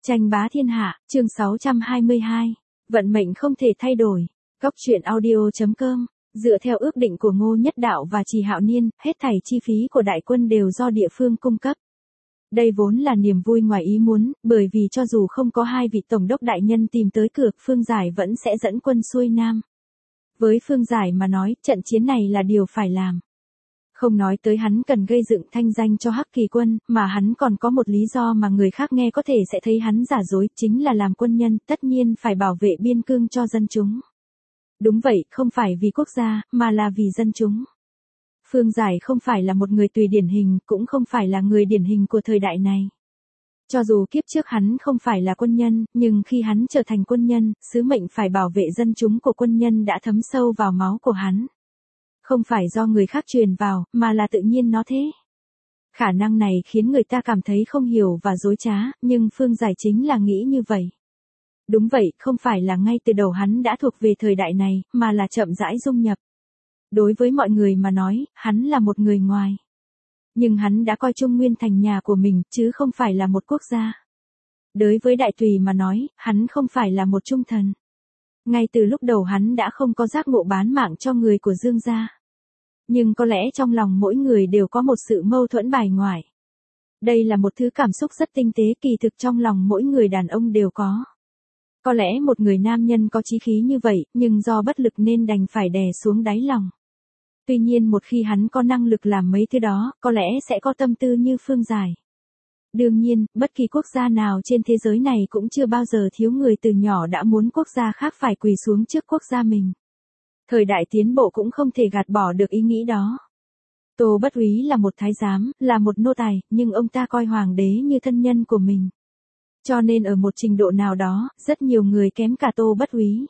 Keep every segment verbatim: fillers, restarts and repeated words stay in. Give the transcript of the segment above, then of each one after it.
Tranh bá thiên hạ, chương sáu trăm hai mươi hai. Vận mệnh không thể thay đổi. Góc truyện audio chấm com. Dựa theo ước định của Ngô Nhất Đạo và Trì Hạo Niên, hết thảy chi phí của đại quân đều do địa phương cung cấp. Đây vốn là niềm vui ngoài ý muốn, bởi vì cho dù không có hai vị tổng đốc đại nhân tìm tới cửa, Phương Giải vẫn sẽ dẫn quân xuôi nam. Với Phương Giải mà nói, trận chiến này là điều phải làm. Không nói tới hắn cần gây dựng thanh danh cho Hắc Kỳ quân, mà hắn còn có một lý do mà người khác nghe có thể sẽ thấy hắn giả dối, chính là làm quân nhân, tất nhiên phải bảo vệ biên cương cho dân chúng. Đúng vậy, không phải vì quốc gia, mà là vì dân chúng. Phương Giải không phải là một người tùy điển hình, cũng không phải là người điển hình của thời đại này. Cho dù kiếp trước hắn không phải là quân nhân, nhưng khi hắn trở thành quân nhân, sứ mệnh phải bảo vệ dân chúng của quân nhân đã thấm sâu vào máu của hắn. Không phải do người khác truyền vào, mà là tự nhiên nó thế. Khả năng này khiến người ta cảm thấy không hiểu và dối trá, nhưng Phương Giải chính là nghĩ như vậy. Đúng vậy, không phải là ngay từ đầu hắn đã thuộc về thời đại này, mà là chậm rãi dung nhập. Đối với mọi người mà nói, hắn là một người ngoài. Nhưng hắn đã coi Trung Nguyên thành nhà của mình, chứ không phải là một quốc gia. Đối với Đại Tùy mà nói, hắn không phải là một trung thần. Ngay từ lúc đầu hắn đã không có giác ngộ bán mạng cho người của Dương gia. Nhưng có lẽ trong lòng mỗi người đều có một sự mâu thuẫn bài ngoại. Đây là một thứ cảm xúc rất tinh tế, kỳ thực trong lòng mỗi người đàn ông đều có. Có lẽ một người nam nhân có chí khí như vậy, nhưng do bất lực nên đành phải đè xuống đáy lòng. Tuy nhiên một khi hắn có năng lực làm mấy thứ đó, có lẽ sẽ có tâm tư như Phương Giải. Đương nhiên, bất kỳ quốc gia nào trên thế giới này cũng chưa bao giờ thiếu người từ nhỏ đã muốn quốc gia khác phải quỳ xuống trước quốc gia mình. Thời đại tiến bộ cũng không thể gạt bỏ được ý nghĩ đó. Tô Bất Úy là một thái giám, là một nô tài, nhưng ông ta coi hoàng đế như thân nhân của mình. Cho nên ở một trình độ nào đó, rất nhiều người kém cả Tô Bất Úy.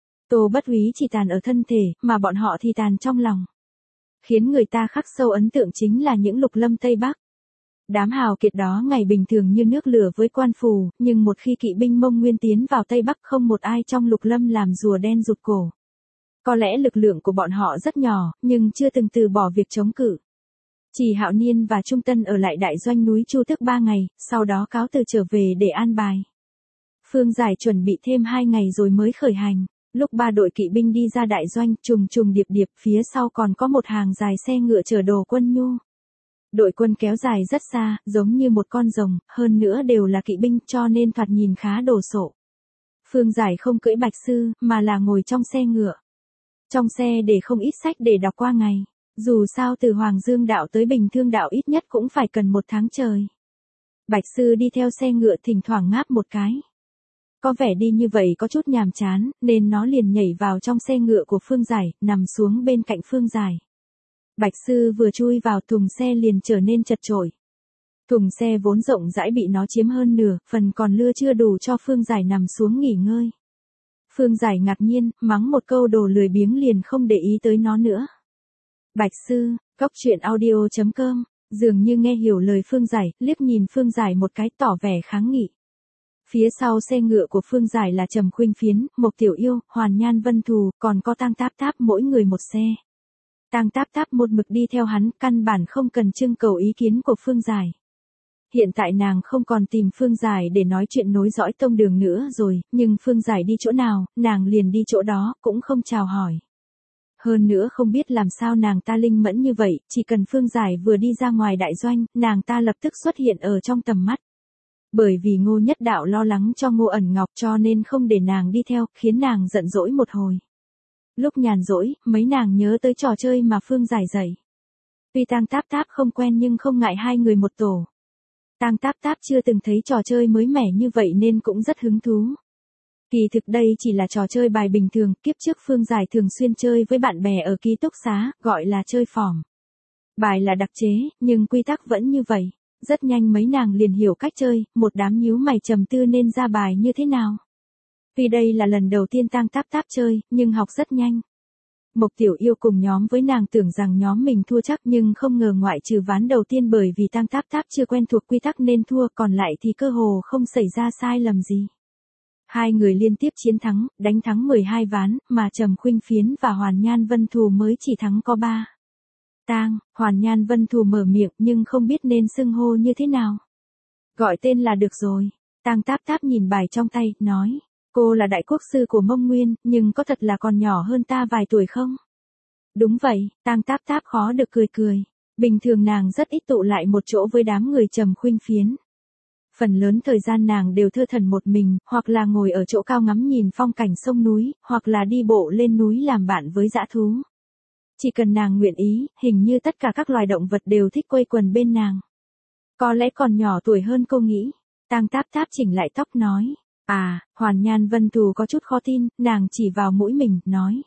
Tô Bất Úy chỉ tàn ở thân thể, mà bọn họ thì tàn trong lòng. Khiến người ta khắc sâu ấn tượng chính là những lục lâm Tây Bắc. Đám hào kiệt đó ngày bình thường như nước lửa với quan phù, nhưng một khi kỵ binh Mông Nguyên tiến vào Tây Bắc không một ai trong lục lâm làm rùa đen rụt cổ. Có lẽ lực lượng của bọn họ rất nhỏ, nhưng chưa từng từ bỏ việc chống cự. Trì Hạo Niên và Trung Tân ở lại đại doanh núi Chu Tước ba ngày, sau đó cáo từ trở về để an bài. Phương Giải chuẩn bị thêm hai ngày rồi mới khởi hành. Lúc ba đội kỵ binh đi ra đại doanh, trùng trùng điệp điệp, phía sau còn có một hàng dài xe ngựa chở đồ quân nhu. Đội quân kéo dài rất xa, giống như một con rồng, hơn nữa đều là kỵ binh cho nên thoạt nhìn khá đồ sộ. Phương Giải không cưỡi bạch sư, mà là ngồi trong xe ngựa. Trong xe để không ít sách để đọc qua ngày. Dù sao từ Hoàng Dương đạo tới Bình Thương đạo ít nhất cũng phải cần một tháng trời. Bạch sư đi theo xe ngựa thỉnh thoảng ngáp một cái. Có vẻ đi như vậy có chút nhàm chán, nên nó liền nhảy vào trong xe ngựa của Phương Giải, nằm xuống bên cạnh Phương Giải. Bạch sư vừa chui vào thùng xe liền trở nên chật chội. Thùng xe vốn rộng rãi bị nó chiếm hơn nửa, phần còn lưa chưa đủ cho Phương Giải nằm xuống nghỉ ngơi. Phương Giải ngạc nhiên, mắng một câu đồ lười biếng liền không để ý tới nó nữa. Bạch sư, góc truyện audio chấm com, dường như nghe hiểu lời Phương Giải, liếc nhìn Phương Giải một cái tỏ vẻ kháng nghị. Phía sau xe ngựa của Phương Giải là Trầm Khuynh Phiến, Mộc Tiểu Yêu, Hoàn Nhan Vân Thù, còn có Tang Táp Táp, mỗi người một xe. Tang Táp Táp một mực đi theo hắn, căn bản không cần trưng cầu ý kiến của Phương Giải. Hiện tại nàng không còn tìm Phương Giải để nói chuyện nối dõi tông đường nữa rồi, nhưng Phương Giải đi chỗ nào, nàng liền đi chỗ đó, cũng không chào hỏi. Hơn nữa không biết làm sao nàng ta linh mẫn như vậy, chỉ cần Phương Giải vừa đi ra ngoài đại doanh, nàng ta lập tức xuất hiện ở trong tầm mắt. Bởi vì Ngô Nhất Đạo lo lắng cho Ngô Ẩn Ngọc cho nên không để nàng đi theo, khiến nàng giận dỗi một hồi. Lúc nhàn rỗi, mấy nàng nhớ tới trò chơi mà Phương Giải dạy. Tuy Tang Táp Táp không quen nhưng không ngại hai người một tổ. Tang Táp Táp chưa từng thấy trò chơi mới mẻ như vậy nên cũng rất hứng thú. Kỳ thực đây chỉ là trò chơi bài bình thường, kiếp trước Phương Giải thường xuyên chơi với bạn bè ở ký túc xá, gọi là chơi phỏm. Bài là đặc chế, nhưng quy tắc vẫn như vậy. Rất nhanh mấy nàng liền hiểu cách chơi, một đám nhíu mày trầm tư nên ra bài như thế nào. Tuy đây là lần đầu tiên Tang Táp Táp chơi, nhưng học rất nhanh. Mộc Tiểu Yêu cùng nhóm với nàng tưởng rằng nhóm mình thua chắc nhưng không ngờ ngoại trừ ván đầu tiên bởi vì Tang Táp Táp chưa quen thuộc quy tắc nên thua, còn lại thì cơ hồ không xảy ra sai lầm gì. Hai người liên tiếp chiến thắng, đánh thắng mười hai ván, mà Trầm Khuynh Phiến và Hoàn Nhan Vân Thù mới chỉ thắng có ba. Tang, Hoàn Nhan Vân Thù mở miệng nhưng không biết nên xưng hô như thế nào. Gọi tên là được rồi. Tang Táp Táp nhìn bài trong tay, nói, cô là đại quốc sư của Mông Nguyên, nhưng có thật là còn nhỏ hơn ta vài tuổi không? Đúng vậy, Tang Táp Táp khó được cười cười. Bình thường nàng rất ít tụ lại một chỗ với đám người Trầm Khuynh Phiến. Phần lớn thời gian nàng đều thơ thẩn một mình, hoặc là ngồi ở chỗ cao ngắm nhìn phong cảnh sông núi, hoặc là đi bộ lên núi làm bạn với dã thú. Chỉ cần nàng nguyện ý, hình như tất cả các loài động vật đều thích quây quần bên nàng. Có lẽ còn nhỏ tuổi hơn cô nghĩ. Tang Táp Táp chỉnh lại tóc nói. À, Hoàn Nhan Vân Thù có chút khó tin, nàng chỉ vào mũi mình, nói.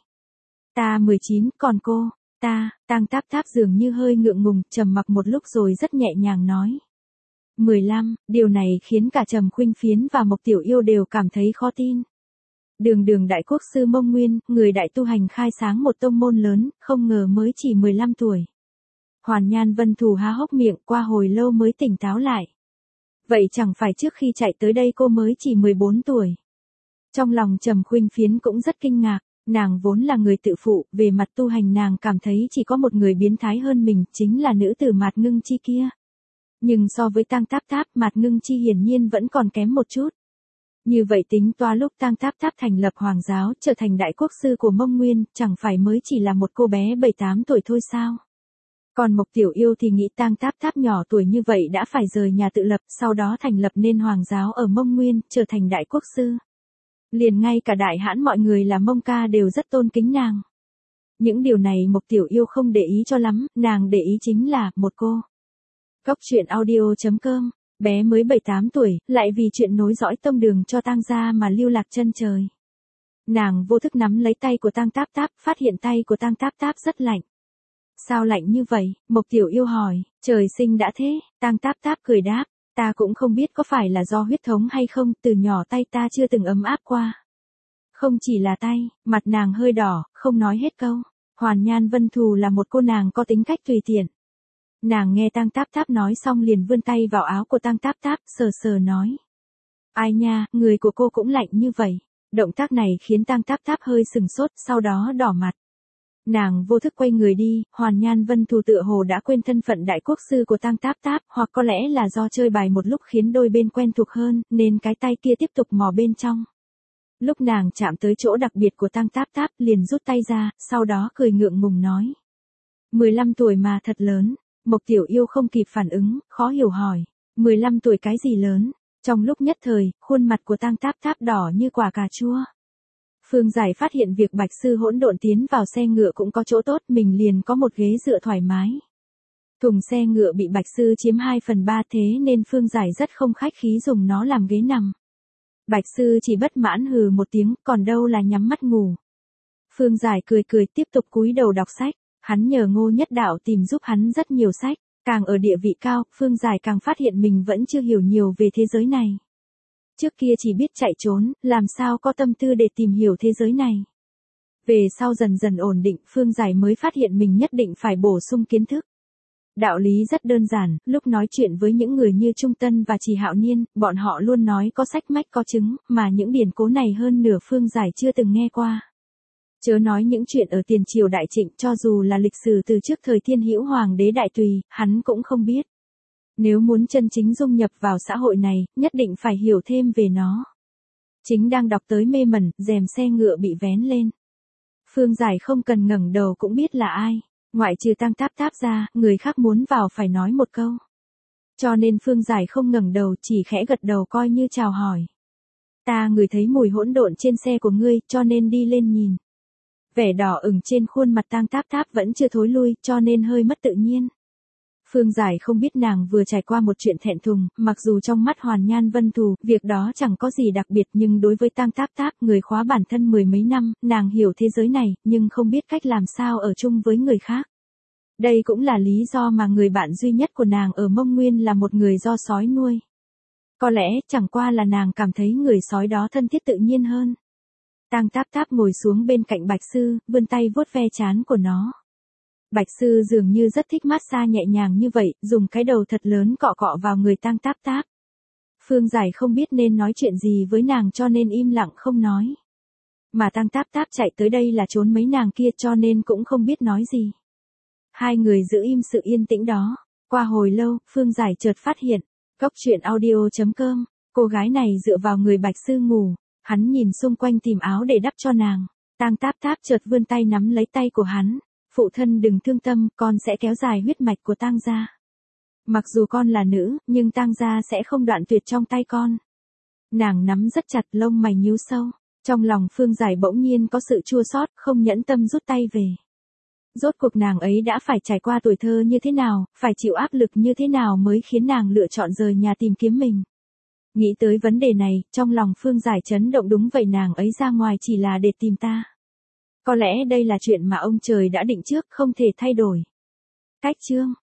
Ta mười chín, còn cô, ta, Tang Táp Táp dường như hơi ngượng ngùng, trầm mặc một lúc rồi rất nhẹ nhàng nói. mười lăm, điều này khiến cả Trầm Khuynh Phiến và Mộc Tiểu Yêu đều cảm thấy khó tin. Đường đường đại quốc sư Mông Nguyên, người đại tu hành khai sáng một tông môn lớn, không ngờ mới chỉ mười lăm tuổi. Hoàn Nhan Vân Thù há hốc miệng, qua hồi lâu mới tỉnh táo lại. Vậy chẳng phải trước khi chạy tới đây cô mới chỉ mười bốn tuổi. Trong lòng Trầm Khuynh Phiến cũng rất kinh ngạc, nàng vốn là người tự phụ, về mặt tu hành nàng cảm thấy chỉ có một người biến thái hơn mình, chính là nữ tử Mạt Ngưng Chi kia. Nhưng so với Tang Táp Táp, Mạt Ngưng Chi hiển nhiên vẫn còn kém một chút. Như vậy tính toán lúc Tang Táp Táp thành lập hoàng giáo, trở thành đại quốc sư của Mông Nguyên, chẳng phải mới chỉ là một cô bé bảy tám tuổi thôi sao? Còn Mộc Tiểu Yêu thì nghĩ Tang Táp Táp nhỏ tuổi như vậy đã phải rời nhà tự lập, sau đó thành lập nên hoàng giáo ở Mông Nguyên, trở thành đại quốc sư. Liền ngay cả đại hãn mọi người là Mông ca đều rất tôn kính nàng. Những điều này Mộc Tiểu Yêu không để ý cho lắm, nàng để ý chính là, một cô. Góc truyện audio chấm com, bé mới bảy tám tuổi, lại vì chuyện nối dõi tông đường cho Tang gia mà lưu lạc chân trời. Nàng vô thức nắm lấy tay của Tang Táp Táp, phát hiện tay của Tang Táp Táp rất lạnh. Sao lạnh như vậy? Mộc Tiểu Yêu hỏi. Trời sinh đã thế, Tang Táp Táp cười đáp. Ta cũng không biết có phải là do huyết thống hay không, từ nhỏ tay ta chưa từng ấm áp qua. Không chỉ là tay, mặt nàng hơi đỏ, không nói hết câu. Hoàn Nhan Vân Thù là một cô nàng có tính cách tùy tiện. Nàng nghe Tang Táp Táp nói xong liền vươn tay vào áo của Tang Táp Táp, sờ sờ nói. Ai nha, người của cô cũng lạnh như vậy. Động tác này khiến Tang Táp Táp hơi sừng sốt, sau đó đỏ mặt. Nàng vô thức quay người đi, Hoàn Nhan Vân Thù tựa hồ đã quên thân phận đại quốc sư của Tang Táp Táp, hoặc có lẽ là do chơi bài một lúc khiến đôi bên quen thuộc hơn, nên cái tay kia tiếp tục mò bên trong. Lúc nàng chạm tới chỗ đặc biệt của Tang Táp Táp, liền rút tay ra, sau đó cười ngượng ngùng nói. mười lăm tuổi mà thật lớn. Mộc Tiểu Yêu không kịp phản ứng, khó hiểu hỏi. mười lăm tuổi cái gì lớn? Trong lúc nhất thời, khuôn mặt của Tang Táp Táp đỏ như quả cà chua. Phương Giải phát hiện việc Bạch Sư hỗn độn tiến vào xe ngựa cũng có chỗ tốt, mình liền có một ghế dựa thoải mái. Thùng xe ngựa bị Bạch Sư chiếm hai phần ba thế nên Phương Giải rất không khách khí dùng nó làm ghế nằm. Bạch Sư chỉ bất mãn hừ một tiếng, còn đâu là nhắm mắt ngủ. Phương Giải cười cười tiếp tục cúi đầu đọc sách, hắn nhờ Ngô Nhất Đạo tìm giúp hắn rất nhiều sách, càng ở địa vị cao, Phương Giải càng phát hiện mình vẫn chưa hiểu nhiều về thế giới này. Trước kia chỉ biết chạy trốn, làm sao có tâm tư để tìm hiểu thế giới này. Về sau dần dần ổn định, Phương Giải mới phát hiện mình nhất định phải bổ sung kiến thức. Đạo lý rất đơn giản, lúc nói chuyện với những người như Trung Tân và Trì Hạo Niên, bọn họ luôn nói có sách mách có chứng, mà những điển cố này hơn nửa Phương Giải chưa từng nghe qua. Chớ nói những chuyện ở tiền triều Đại Trịnh, cho dù là lịch sử từ trước thời Thiên Hữu Hoàng đế Đại Tùy, hắn cũng không biết. Nếu muốn chân chính dung nhập vào xã hội này, nhất định phải hiểu thêm về nó. Chính đang đọc tới mê mẩn, rèm xe ngựa bị vén lên. Phương Giải không cần ngẩng đầu cũng biết là ai. Ngoại trừ Tang Táp Táp ra, người khác muốn vào phải nói một câu. Cho nên Phương Giải không ngẩng đầu, chỉ khẽ gật đầu coi như chào hỏi. Ta ngửi thấy mùi hỗn độn trên xe của ngươi, cho nên đi lên nhìn. Vẻ đỏ ửng trên khuôn mặt Tang Táp Táp vẫn chưa thối lui, cho nên hơi mất tự nhiên. Phương Giải không biết nàng vừa trải qua một chuyện thẹn thùng, mặc dù trong mắt Hoàn Nhan Vân Thù, việc đó chẳng có gì đặc biệt, nhưng đối với Tang Táp Táp, người khóa bản thân mười mấy năm, nàng hiểu thế giới này, nhưng không biết cách làm sao ở chung với người khác. Đây cũng là lý do mà người bạn duy nhất của nàng ở Mông Nguyên là một người do sói nuôi. Có lẽ, chẳng qua là nàng cảm thấy người sói đó thân thiết tự nhiên hơn. Tang Táp Táp ngồi xuống bên cạnh Bạch Sư, vươn tay vuốt ve trán của nó. Bạch Sư dường như rất thích massage nhẹ nhàng như vậy, dùng cái đầu thật lớn cọ cọ vào người Tang Táp Táp. Phương Giải không biết nên nói chuyện gì với nàng cho nên im lặng không nói. Mà Tang Táp Táp chạy tới đây là trốn mấy nàng kia cho nên cũng không biết nói gì. Hai người giữ im sự yên tĩnh đó. Qua hồi lâu, Phương Giải chợt phát hiện. Góc truyện audio chấm com Cô gái này dựa vào người Bạch Sư ngủ, hắn nhìn xung quanh tìm áo để đắp cho nàng. Tang Táp Táp chợt vươn tay nắm lấy tay của hắn. Phụ thân đừng thương tâm, con sẽ kéo dài huyết mạch của Tang gia. Mặc dù con là nữ, nhưng Tang gia sẽ không đoạn tuyệt trong tay con. Nàng nắm rất chặt, lông mày nhíu sâu. Trong lòng Phương Giải bỗng nhiên có sự chua xót, không nhẫn tâm rút tay về. Rốt cuộc nàng ấy đã phải trải qua tuổi thơ như thế nào, phải chịu áp lực như thế nào mới khiến nàng lựa chọn rời nhà tìm kiếm mình. Nghĩ tới vấn đề này, trong lòng Phương Giải chấn động. Đúng vậy, nàng ấy ra ngoài chỉ là để tìm ta. Có lẽ đây là chuyện mà ông trời đã định trước, không thể thay đổi. Cách chương